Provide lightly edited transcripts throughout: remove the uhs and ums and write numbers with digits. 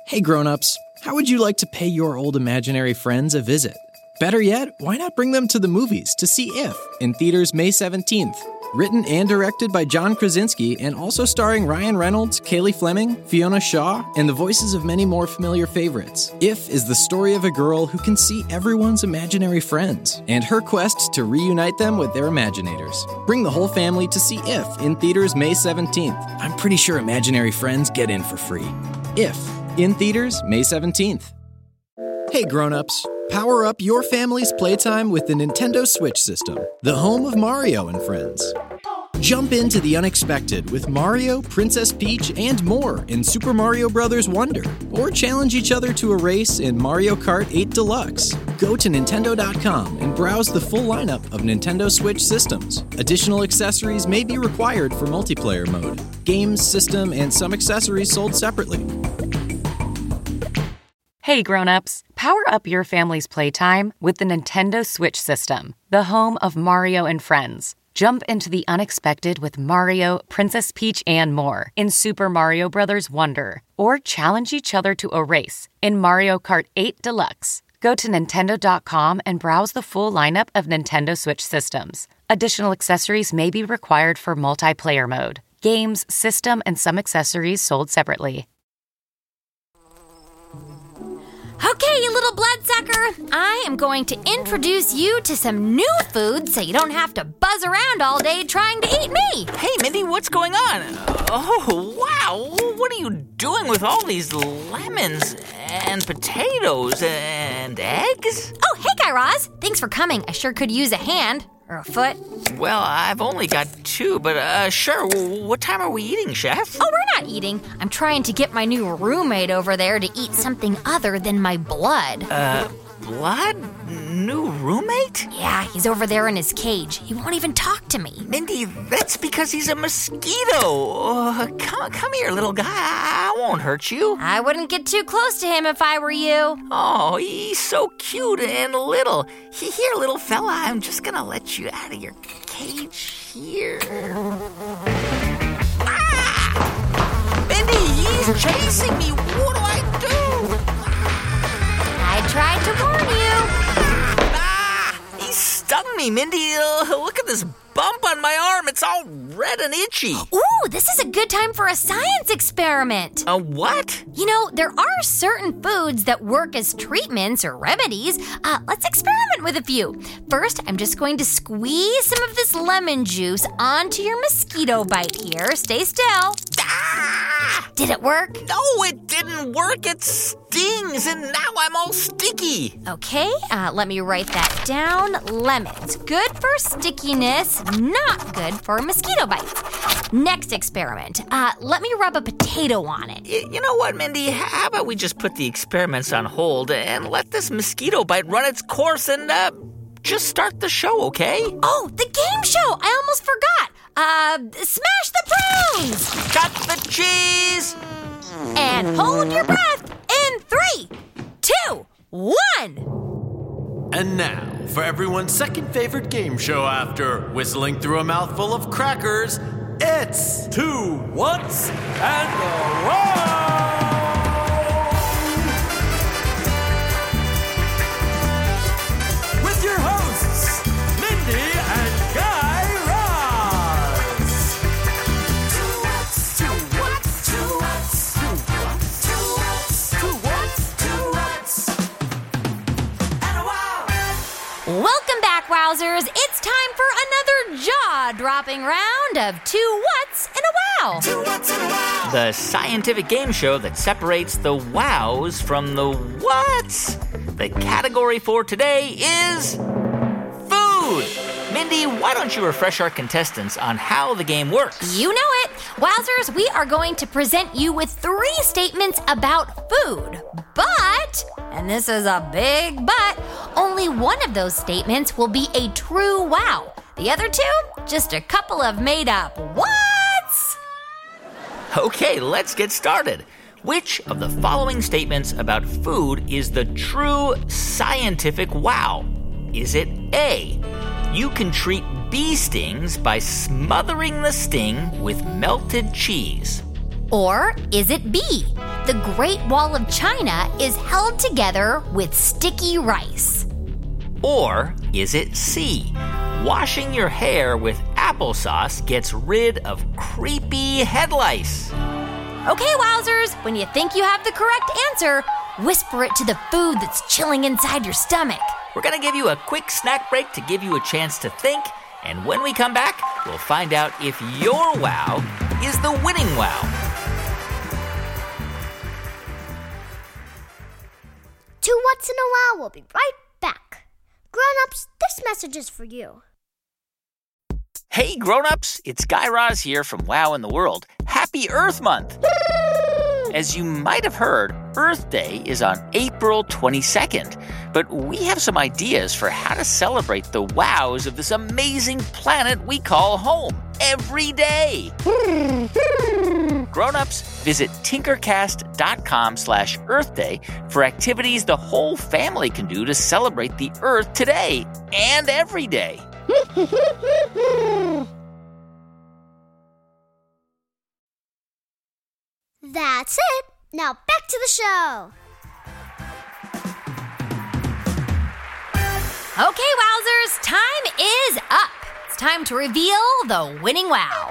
Hey grown-ups, how would you like to pay your old imaginary friends a visit? Better yet, why not bring them to the movies to see If in theaters May 17th? Written and directed by John Krasinski and also starring Ryan Reynolds, Kaylee Fleming, Fiona Shaw, and the voices of many more familiar favorites. If is the story of a girl who can see everyone's imaginary friends and her quest to reunite them with their imaginators. Bring the whole family to see If in theaters May 17th. I'm pretty sure imaginary friends get in for free. If in theaters May 17th. Hey grown-ups, power up your family's playtime with the Nintendo Switch system, the home of Mario and friends. Jump into the unexpected with Mario, Princess Peach, and more in Super Mario Bros. Wonder, or challenge each other to a race in Mario Kart 8 Deluxe. Go to Nintendo.com and browse the full lineup of Nintendo Switch systems. Additional accessories may be required for multiplayer mode. Games, system, and some accessories sold separately. Hey grown-ups, power up your family's playtime with the Nintendo Switch system, the home of Mario and friends. Jump into the unexpected with Mario, Princess Peach, and more in Super Mario Bros. Wonder, or challenge each other to a race in Mario Kart 8 Deluxe. Go to Nintendo.com and browse the full lineup of Nintendo Switch systems. Additional accessories may be required for multiplayer mode. Games, system, and some accessories sold separately. Okay, you little bloodsucker, I am going to introduce you to some new food so you don't have to buzz around all day trying to eat me. Hey, Mindy, what's going on? Oh, wow, what are you doing with all these lemons and potatoes and eggs? Oh, hey, Guy Raz. Thanks for coming. I sure could use a hand. Or a foot. Well, I've only got 2, but sure. What time are we eating, Chef? Oh, we're not eating. I'm trying to get my new roommate over there to eat something other than my blood. Blood? New roommate? Yeah, he's over there in his cage. He won't even talk to me. Mindy, that's because he's a mosquito. Come here, little guy. I won't hurt you. I wouldn't get too close to him if I were you. Oh, he's so cute and little. Here, little fella, I'm just gonna let you out of your cage here. Ah! Mindy, he's chasing me. What do I do? I tried to warn you. He stung me, Mindy. Look at this bump on my arm. It's all red and itchy. Ooh, this is a good time for a science experiment. A what? You know, there are certain foods that work as treatments or remedies. Let's experiment with a few. First, I'm just going to squeeze some of this lemon juice onto your mosquito bite here. Stay still. Ah! Did it work? No, it didn't work. It stings, and now I'm all sticky. Okay, let me write that down. Lemons, good for stickiness, not good for mosquito bites. Next experiment, let me rub a potato on it. You know what, Mindy? How about we just put the experiments on hold and let this mosquito bite run its course and just start the show, okay? Oh, the game show! I almost forgot. Smash the prunes! Cut the cheese! And hold your breath in 3, 2, 1. And now, for everyone's second favorite game show after whistling through a mouthful of crackers, it's 2 Whats and a Wow! With your hosts, Mindy and Guy Raz. 2 Whats, 2 Whats, 2 Whats, 2 Whats, 2 Whats, 2 Whats, 2 Whats, and a Wow! Welcome back, Wowzers. It's time for another jaw-dropping round of 2 Whats and a Wow. 2 Whats and a Wow! The scientific game show that separates the wows from the whats. The category for today is food. Mindy, why don't you refresh our contestants on how the game works? You know it. Wowzers, we are going to present you with 3 statements about food. But, and this is a big but, only one of those statements will be a true wow. The other 2, just a couple of made-up whats. Okay, let's get started. Which of the following statements about food is the true scientific wow? Is it A, you can treat bee stings by smothering the sting with melted cheese? Or is it B, the Great Wall of China is held together with sticky rice? Or is it C? Washing your hair with applesauce gets rid of creepy head lice. Okay, wowzers, when you think you have the correct answer, whisper it to the food that's chilling inside your stomach. We're going to give you a quick snack break to give you a chance to think. And when we come back, we'll find out if your wow is the winning wow. To What's in a Wow, we'll be right back. Grown-ups, this message is for you. Hey, grown-ups, it's Guy Raz here from Wow in the World. Happy Earth Month! As you might have heard, Earth Day is on April 22nd, but we have some ideas for how to celebrate the wows of this amazing planet we call home every day. Grown-ups, visit tinkercast.com/Earth Day for activities the whole family can do to celebrate the Earth today and every day. That's it. Now back to the show. Okay, wowzers, time is up. It's time to reveal the winning wow.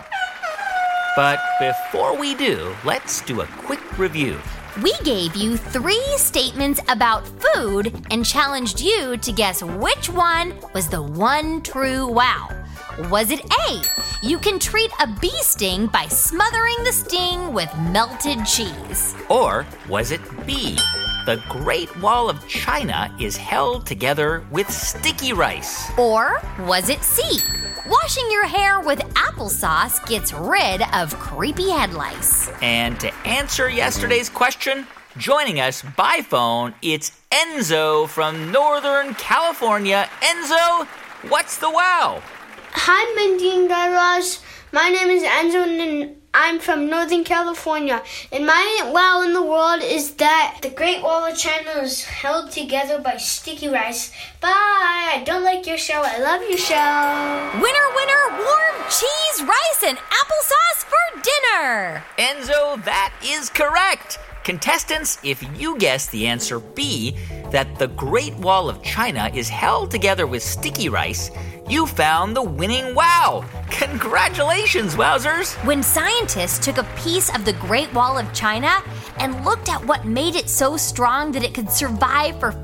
But before we do, let's do a quick review. We gave you 3 statements about food and challenged you to guess which one was the one true wow. Was it A, you can treat a bee sting by smothering the sting with melted cheese? Or was it B, the Great Wall of China is held together with sticky rice? Or was it C, washing your hair with applesauce gets rid of creepy head lice? And to answer yesterday's question, joining us by phone, it's Enzo from Northern California. Enzo, what's the wow? Hi, Mindy and Guy Raz. My name is Enzo, and I'm from Northern California. And my wow in the world is that the Great Wall of China is held together by sticky rice. Bye. I don't like your show. I love your show. Winner, winner, warm cheese, rice, and applesauce for dinner. Enzo, that is correct. Contestants, if you guessed the answer B, that the Great Wall of China is held together with sticky rice, you found the winning wow. Congratulations, wowzers. When scientists took a piece of the Great Wall of China and looked at what made it so strong that it could survive for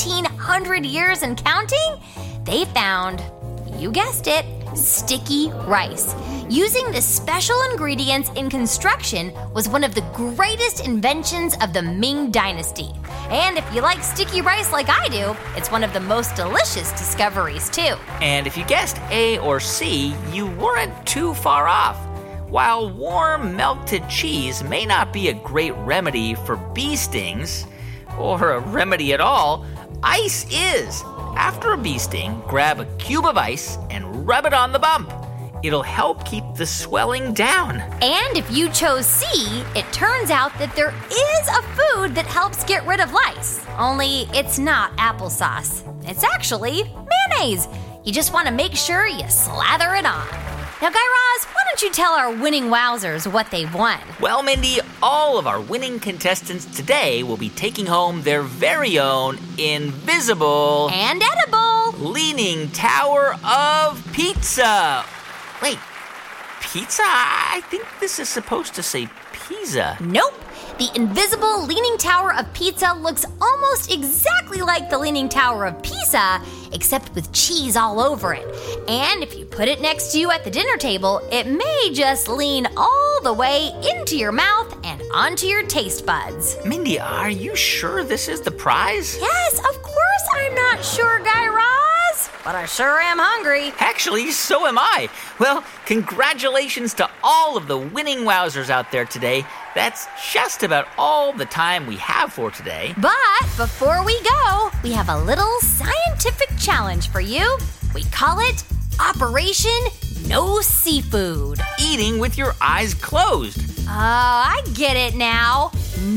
1,500 years and counting, they found, you guessed it, sticky rice. Using the special ingredients in construction was one of the greatest inventions of the Ming Dynasty. And if you like sticky rice like I do, it's one of the most delicious discoveries too. And if you guessed A or C, you weren't too far off. While warm melted cheese may not be a great remedy for bee stings, or a remedy at all, ice is. After a bee sting, grab a cube of ice and rub it on the bump. It'll help keep the swelling down. And if you chose C, it turns out that there is a food that helps get rid of lice. Only it's not applesauce. It's actually mayonnaise. You just want to make sure you slather it on. Now, Guy Raz, why don't you tell our winning wowzers what they've won? Well, Mindy, all of our winning contestants today will be taking home their very own invisible and edible Leaning Tower of Pizza. Wait, pizza? I think this is supposed to say pizza. Nope. The invisible Leaning Tower of Pizza looks almost exactly like the Leaning Tower of Pisa, except with cheese all over it. And if you put it next to you at the dinner table, it may just lean all the way into your mouth and onto your taste buds. Mindy, are you sure this is the prize? Yes, of course I'm not sure, Guy Raz, but I sure am hungry. Actually, so am I. Well, congratulations to all of the winning wowzers out there today. That's just about all the time we have for today. But before we go, we have a little scientific challenge for you. We call it Operation No Seafood. Eating with your eyes closed. Oh, I get it now.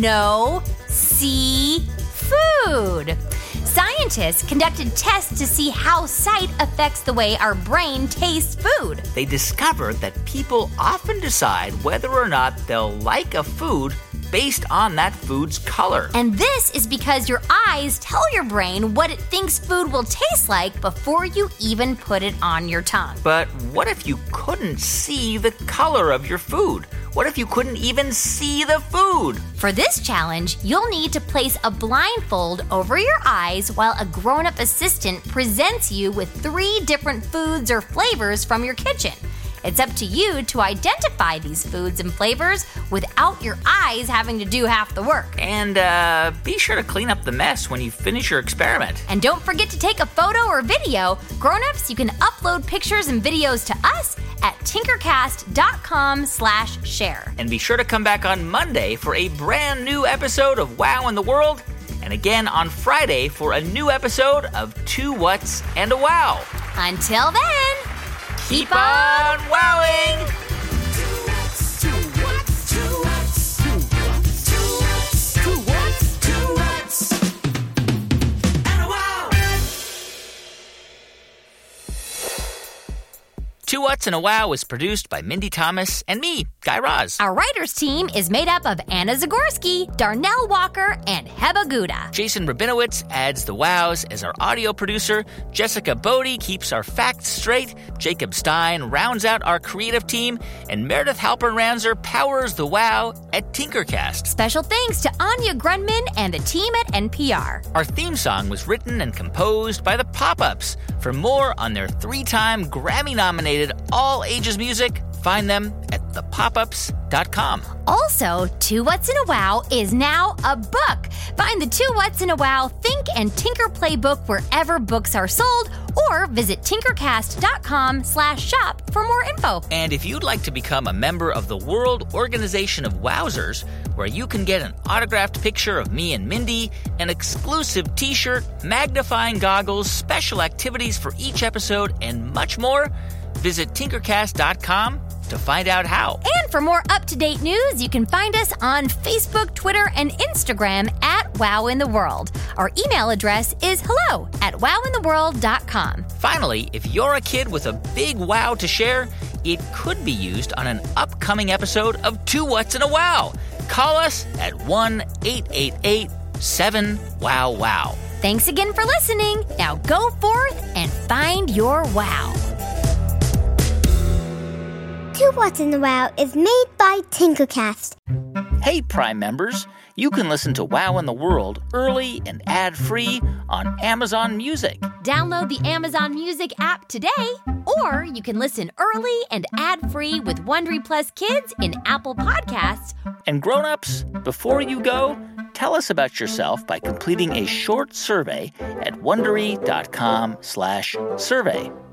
No seafood. Scientists conducted tests to see how sight affects the way our brain tastes food. They discovered that people often decide whether or not they'll like a food based on that food's color. And this is because your eyes tell your brain what it thinks food will taste like before you even put it on your tongue. But what if you couldn't see the color of your food? What if you couldn't even see the food? For this challenge, you'll need to place a blindfold over your eyes while a grown-up assistant presents you with 3 different foods or flavors from your kitchen. It's up to you to identify these foods and flavors without your eyes having to do half the work. And be sure to clean up the mess when you finish your experiment. And don't forget to take a photo or video. Grown-ups, you can upload pictures and videos to us at tinkercast.com/share. And be sure to come back on Monday for a brand new episode of Wow in the World. And again on Friday for a new episode of 2 Whats and a Wow. Until then, keep on wowing! Two Whats and a Wow is produced by Mindy Thomas and me, Guy Raz. Our writers team is made up of Anna Zagorski, Darnell Walker, and Heba Gouda. Jason Rabinowitz adds the wows as our audio producer. Jessica Bodie keeps our facts straight. Jacob Stein rounds out our creative team. And Meredith Halpern-Ranzer powers the wow at Tinkercast. Special thanks to Anya Grunman and the team at NPR. Our theme song was written and composed by the Pop-Ups. For more on their 3-time Grammy-nominated all-ages music, find them at thepopups.com. Also, 2 Whats and a Wow is now a book. Find the 2 Whats and a Wow Think and Tinker Playbook wherever books are sold, or visit tinkercast.com/shop for more info. And if you'd like to become a member of the World Organization of Wowzers, where you can get an autographed picture of me and Mindy, an exclusive t-shirt, magnifying goggles, special activities for each episode, and much more, visit tinkercast.com to find out how. And for more up-to-date news, you can find us on Facebook, Twitter, and Instagram at Wow in the World. Our email address is hello@wowintheworld.com. Finally, if you're a kid with a big wow to share, it could be used on an upcoming episode of 2 Whats and a Wow. Call us at 1-888-7-WOW-WOW. Thanks again for listening. Now go forth and find your wow. 2 Whats and a Wow is made by Tinkercast. Hey, Prime members, you can listen to Wow in the World early and ad-free on Amazon Music. Download the Amazon Music app today, or you can listen early and ad-free with Wondery Plus Kids in Apple Podcasts. And grown-ups, before you go, tell us about yourself by completing a short survey at Wondery.com/survey.